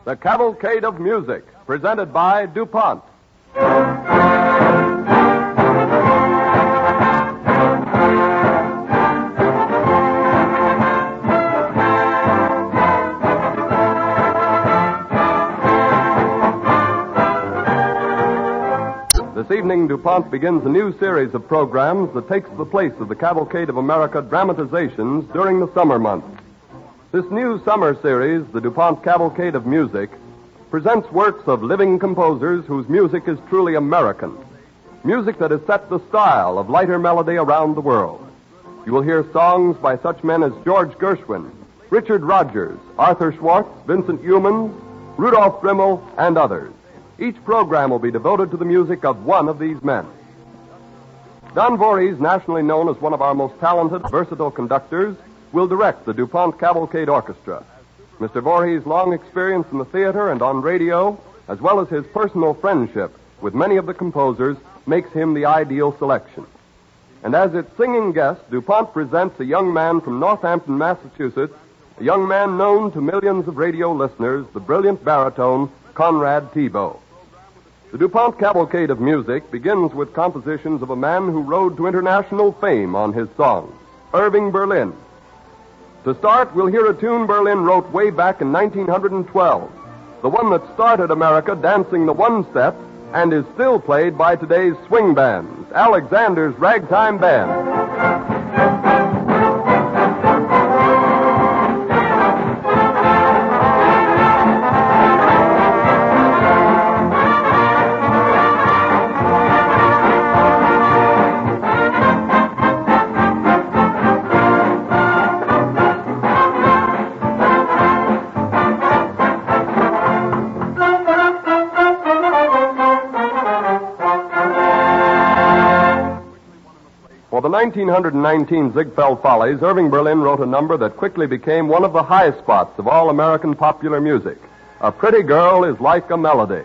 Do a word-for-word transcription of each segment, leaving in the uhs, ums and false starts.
The Cavalcade of Music, presented by DuPont. This evening, DuPont begins a new series of programs that takes the place of the Cavalcade of America dramatizations during the summer months. This new summer series, the DuPont Cavalcade of Music, presents works of living composers whose music is truly American. Music that has set the style of lighter melody around the world. You will hear songs by such men as George Gershwin, Richard Rodgers, Arthur Schwartz, Vincent Youmans, Rudolph Rimmel, and others. Each program will be devoted to the music of one of these men. Don Voorhees, nationally known as one of our most talented, versatile conductors, will direct the DuPont Cavalcade Orchestra. Mister Voorhees' long experience in the theater and on radio, as well as his personal friendship with many of the composers, makes him the ideal selection. And as its singing guest, DuPont presents a young man from Northampton, Massachusetts, a young man known to millions of radio listeners, the brilliant baritone Conrad Thibaugh. The DuPont Cavalcade of Music begins with compositions of a man who rode to international fame on his songs, Irving Berlin. To start, we'll hear a tune Berlin wrote way back in nineteen twelve, the one that started America dancing the one-step and is still played by today's swing bands, Alexander's Ragtime Band. For the nineteen nineteen Ziegfeld Follies, Irving Berlin wrote a number that quickly became one of the high spots of all American popular music. A Pretty Girl is Like a Melody.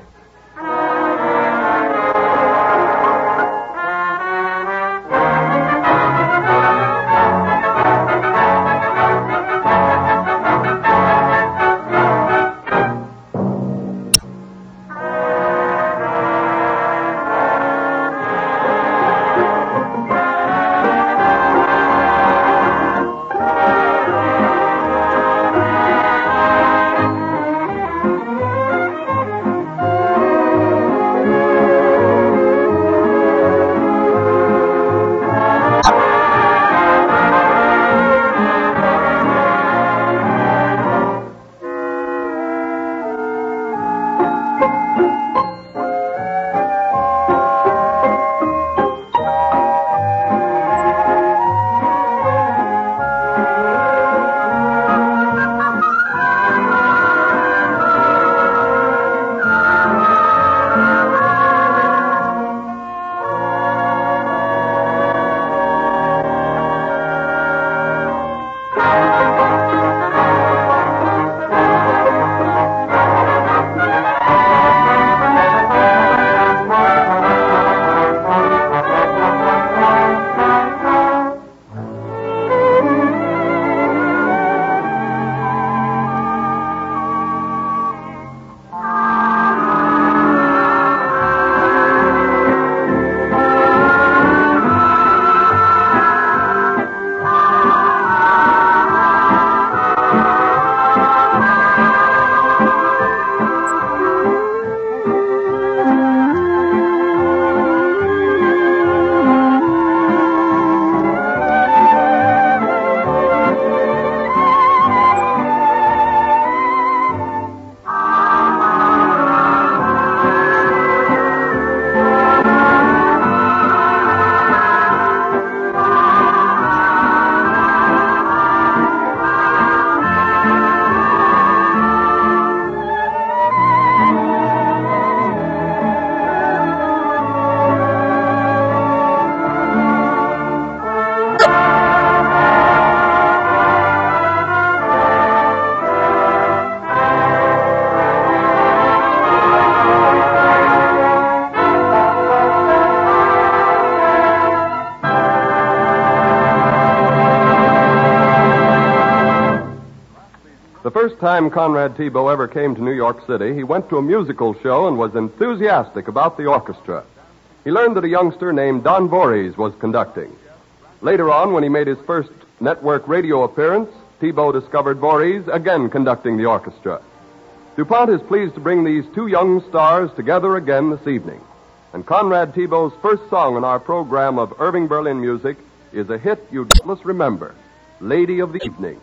first time Conrad Thibault ever came to New York City, he went to a musical show and was enthusiastic about the orchestra. He learned that a youngster named Don Voorhees was conducting. Later on, when he made his first network radio appearance, Thibault discovered Voorhees again conducting the orchestra. DuPont is pleased to bring these two young stars together again this evening. And Conrad Thibault's first song in our program of Irving Berlin music is a hit you doubtless remember, Lady of the Evening.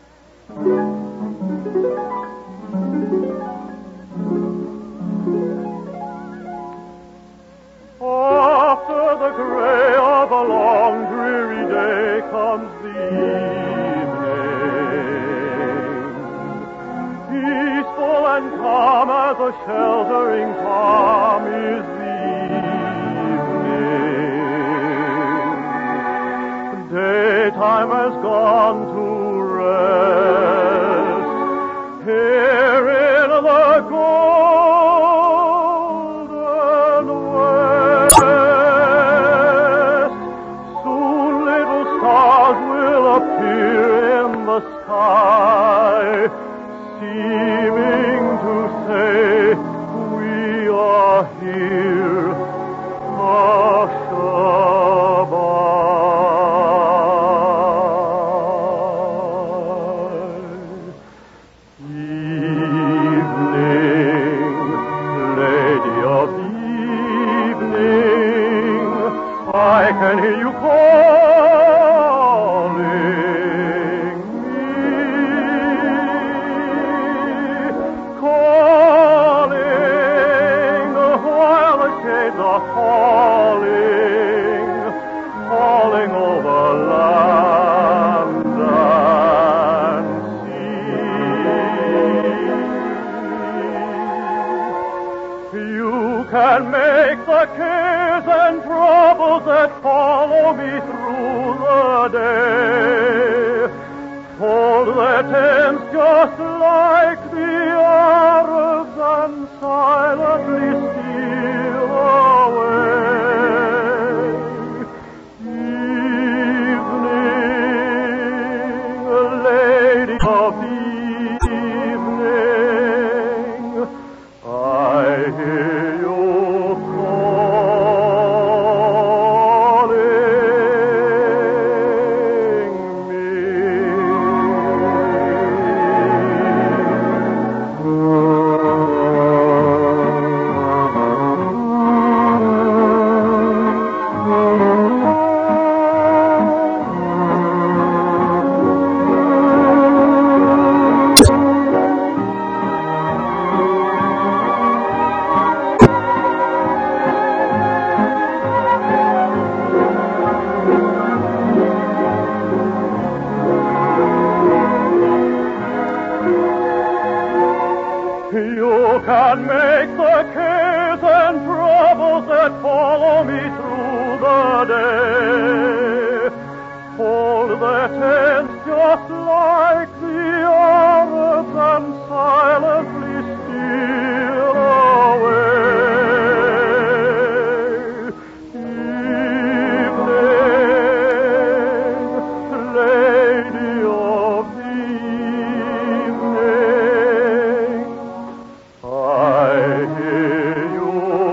After the gray of a long dreary day comes the evening. Peaceful and calm as a sheltering palm is the evening. Daytime has gone to rest. Here in the golden west, soon little stars will appear in the sky, seeming to say, we are here, Hushabye. I can hear you calling me, calling while the shades are falling, falling over land and sea. You can make the cares and troubles that follow me through the day fold their tents just like the Arabs and silently steal away. Evening, lady of the evening, I hear you You can make the cares and troubles that follow me through the day fold their tents just like the Arabs and silently steal away. Evening, lady of the evening, I hear you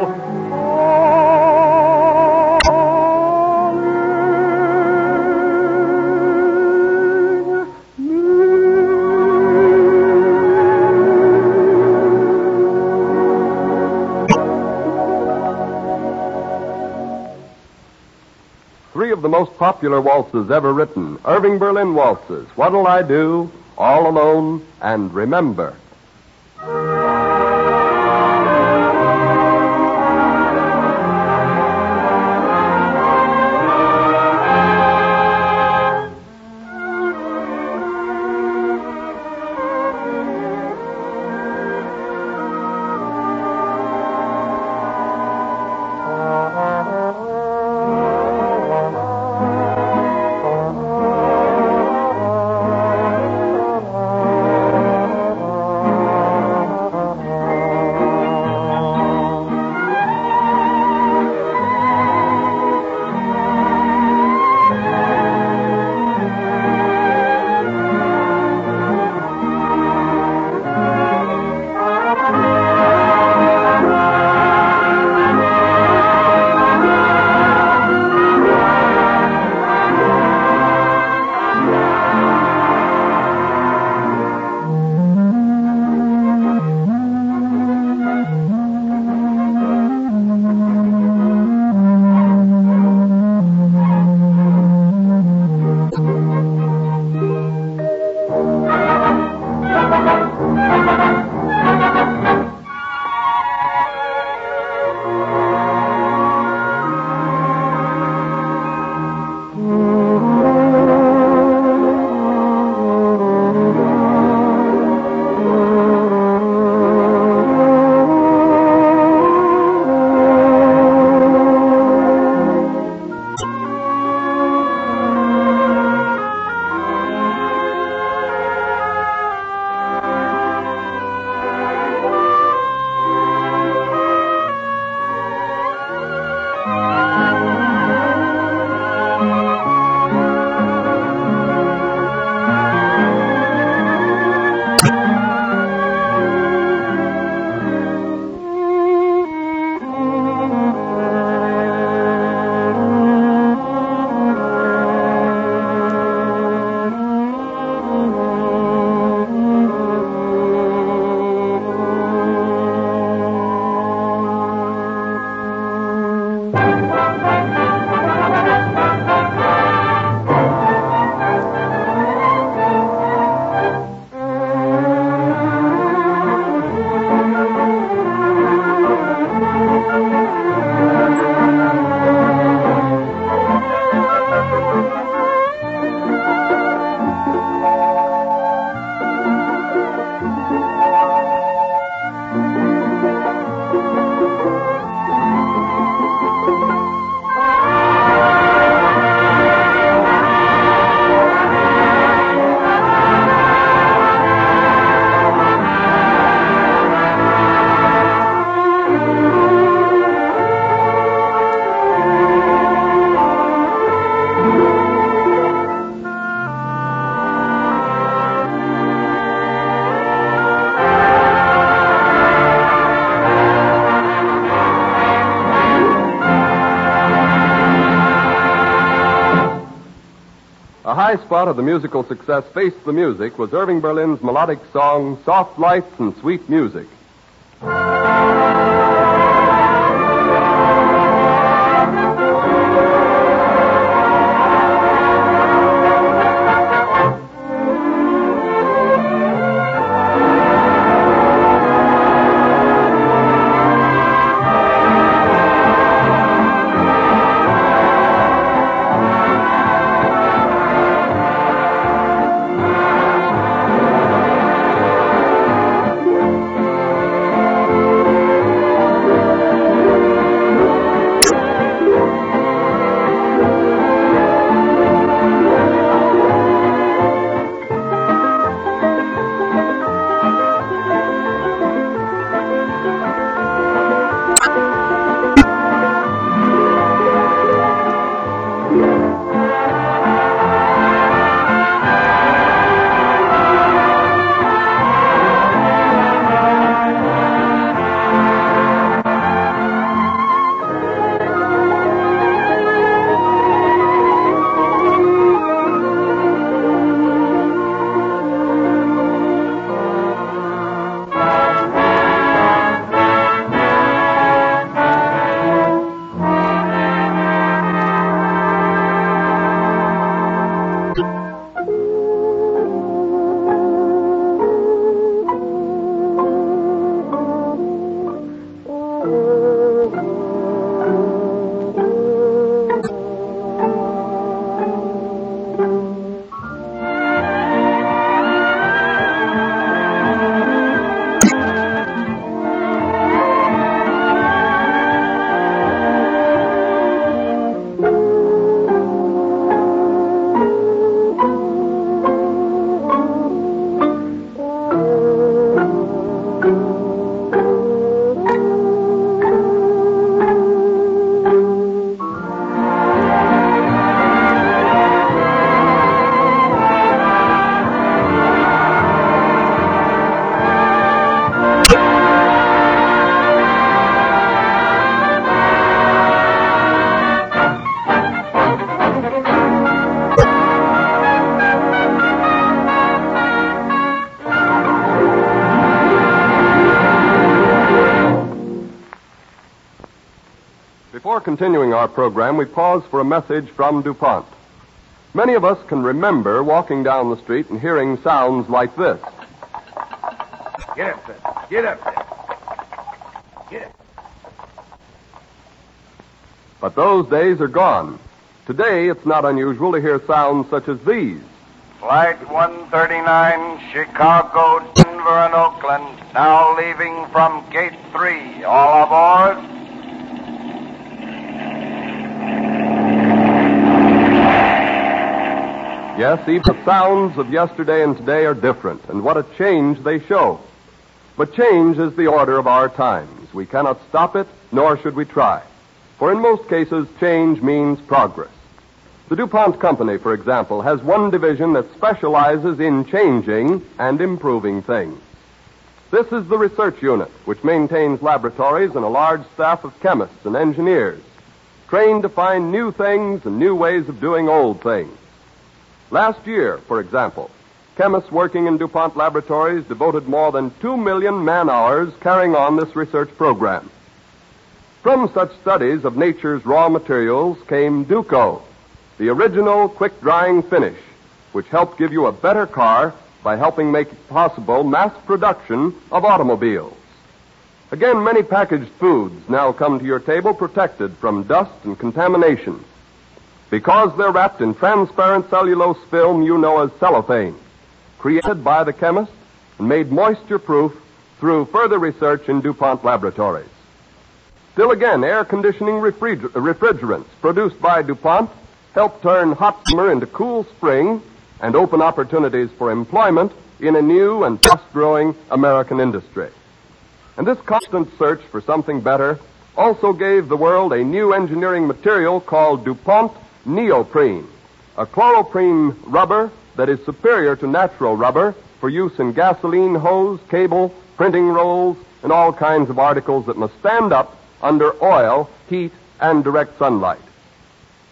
Three of the most popular waltzes ever written, Irving Berlin waltzes, What'll I Do, All Alone, and Remember. high spot of the musical success Face the Music was Irving Berlin's melodic song, Soft Lights and Sweet Music. Before continuing our program, we pause for a message from DuPont. Many of us can remember walking down the street and hearing sounds like this. Get up there. Get up there. Get up. But those days are gone. Today, it's not unusual to hear sounds such as these. Flight one thirty-nine, Chicago, Denver, and Oakland, now leaving from Gate three. All aboard. Yes, even the sounds of yesterday and today are different, and what a change they show. But change is the order of our times. We cannot stop it, nor should we try. For in most cases, change means progress. The DuPont Company, for example, has one division that specializes in changing and improving things. This is the research unit, which maintains laboratories and a large staff of chemists and engineers, trained to find new things and new ways of doing old things. Last year, for example, chemists working in DuPont laboratories devoted more than two million man-hours carrying on this research program. From such studies of nature's raw materials came Duco, the original quick-drying finish, which helped give you a better car by helping make possible mass production of automobiles. Again, many packaged foods now come to your table protected from dust and contamination, because they're wrapped in transparent cellulose film you know as cellophane, created by the chemist and made moisture-proof through further research in DuPont laboratories. Still again, air conditioning refriger- refrigerants produced by DuPont help turn hot summer into cool spring and open opportunities for employment in a new and fast-growing American industry. And this constant search for something better also gave the world a new engineering material called DuPont neoprene, a chloroprene rubber that is superior to natural rubber for use in gasoline hose, cable, printing rolls, and all kinds of articles that must stand up under oil, heat, and direct sunlight.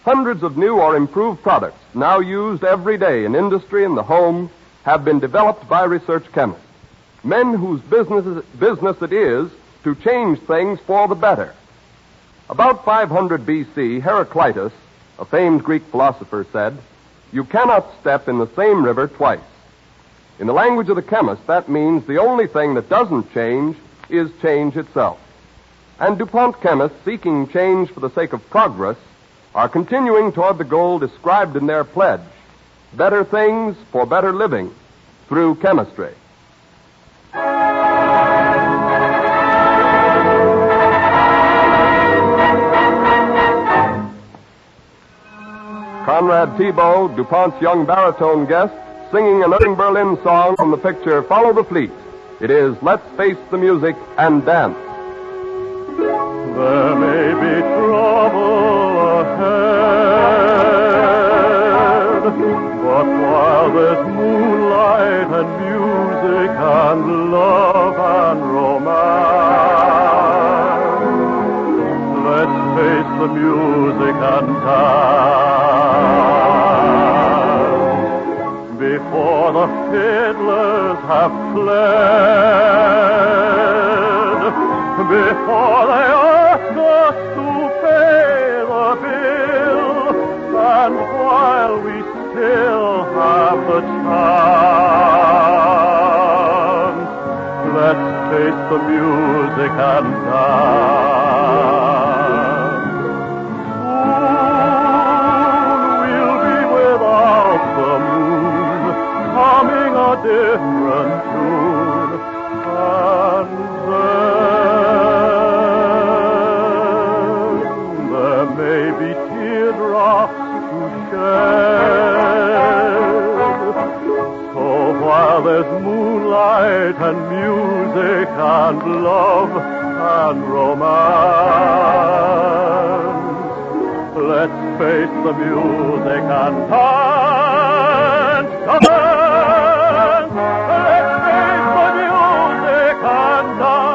Hundreds of new or improved products now used every day in industry and the home have been developed by research chemists, men whose business, business it is to change things for the better. About five hundred B C, Heraclitus, a famed Greek philosopher, said, "You cannot step in the same river twice." In the language of the chemist, that means the only thing that doesn't change is change itself. And DuPont chemists, seeking change for the sake of progress, are continuing toward the goal described in their pledge, better things for better living through chemistry. Conrad Thibault, DuPont's young baritone guest, singing an Irving Berlin song from the picture Follow the Fleet. It is Let's Face the Music and Dance. There may be trouble ahead, but while there's moonlight and music and love and romance, let's face the music and dance. Before the fiddlers have fled, before they ask us to pay the bill, and while we still have the chance, let's face the music and dance. Soon we'll be without the moon, humming a different tune, and then there may be teardrops to shed. So while there's moonlight and music and love and romance, let's face the music and dance. Dance. Let's face the music and dance.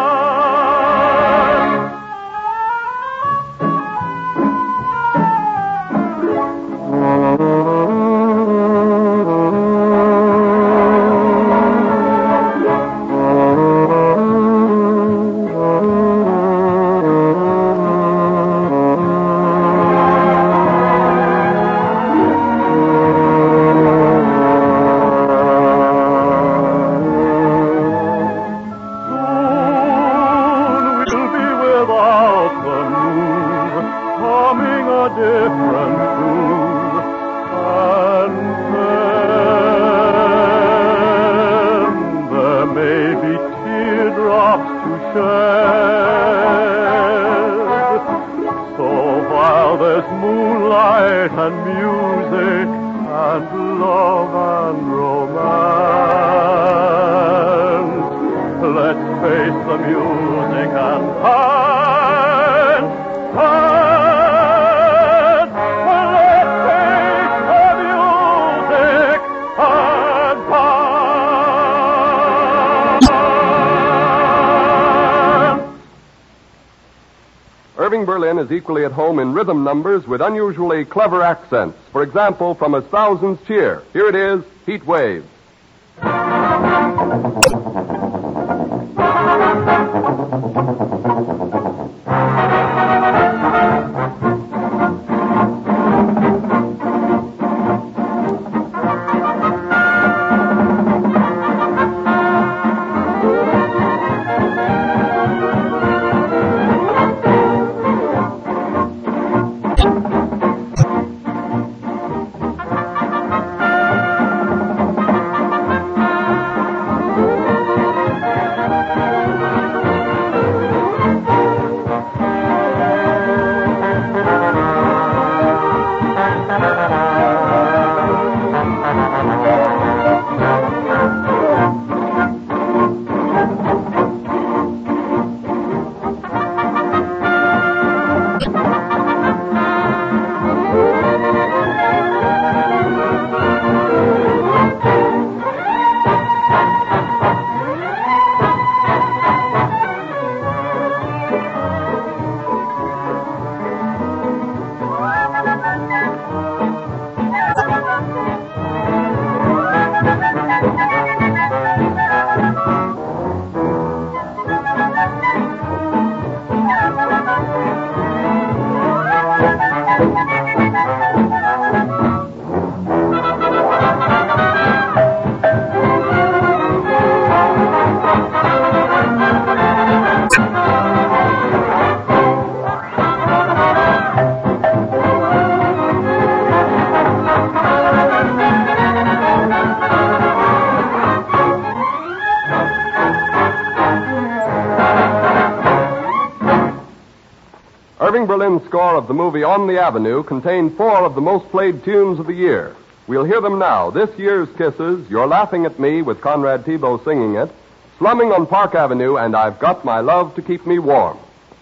Irving Berlin is equally at home in rhythm numbers with unusually clever accents. For example, from A Thousand's Cheer, here it is, Heat Wave. Berlin score of the movie On the Avenue contained four of the most played tunes of the year. We'll hear them now. This year's Kisses, You're Laughing at Me with Conrad Thibault singing it, Slumming on Park Avenue, and I've Got My Love to Keep Me Warm.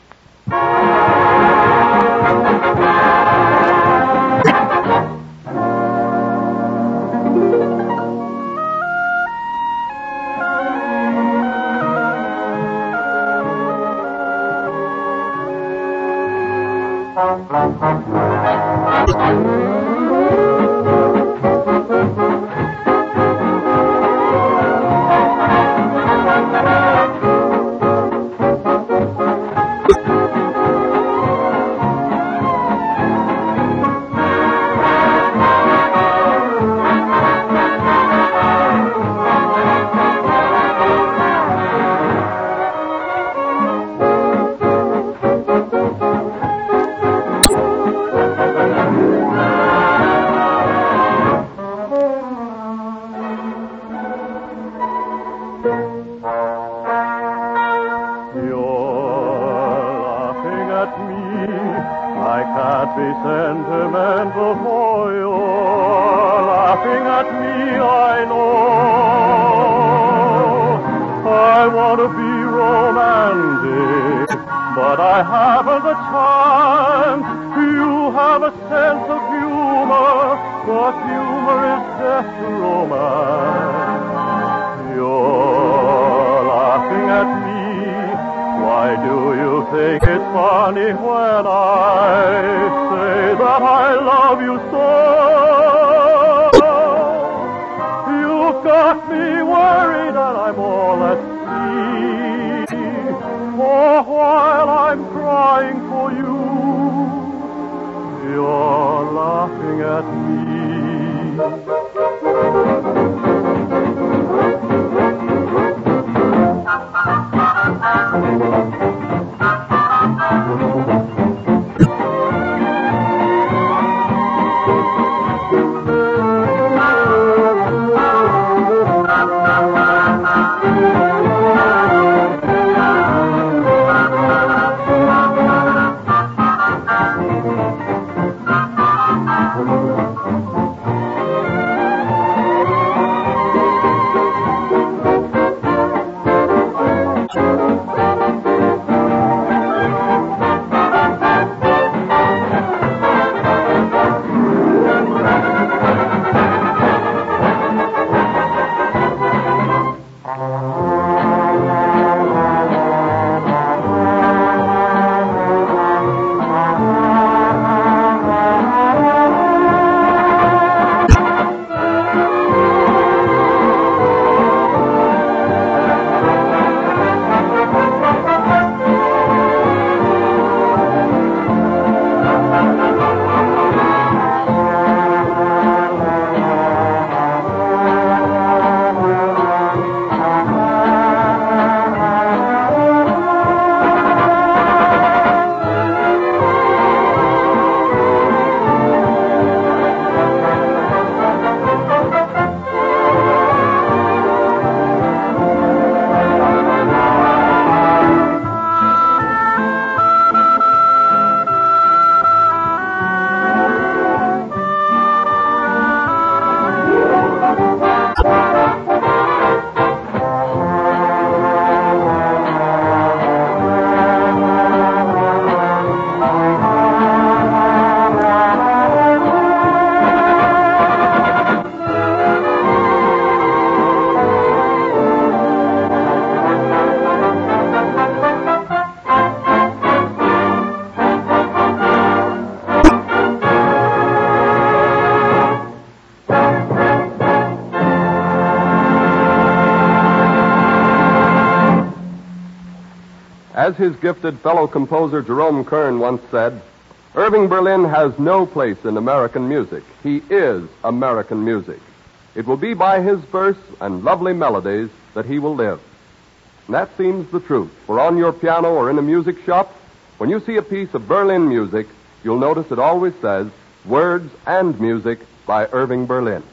As his gifted fellow composer Jerome Kern once said, Irving Berlin has no place in American music. He is American music. It will be by his verse and lovely melodies that he will live. And that seems the truth, for on your piano or in a music shop, when you see a piece of Berlin music, you'll notice it always says, Words and Music by Irving Berlin.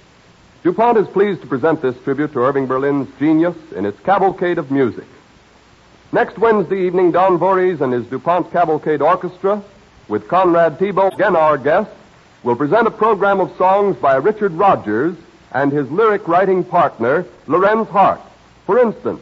DuPont is pleased to present this tribute to Irving Berlin's genius in its cavalcade of music. Next Wednesday evening, Don Voorhees and his DuPont Cavalcade Orchestra, with Conrad Thibault, again our guest, will present a program of songs by Richard Rodgers and his lyric writing partner, Lorenz Hart. For instance,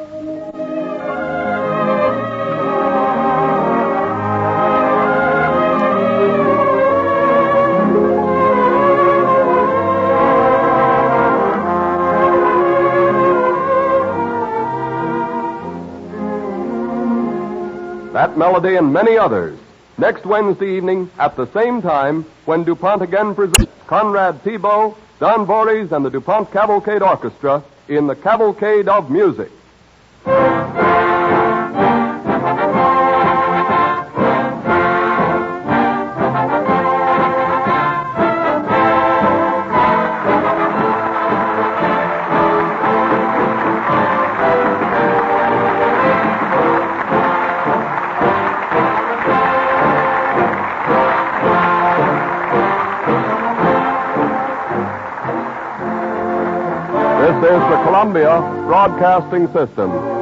that melody and many others, next Wednesday evening at the same time when DuPont again presents Conrad Thibault, Don Voorhees, and the DuPont Cavalcade Orchestra in the Cavalcade of Music. This is the Columbia Broadcasting System.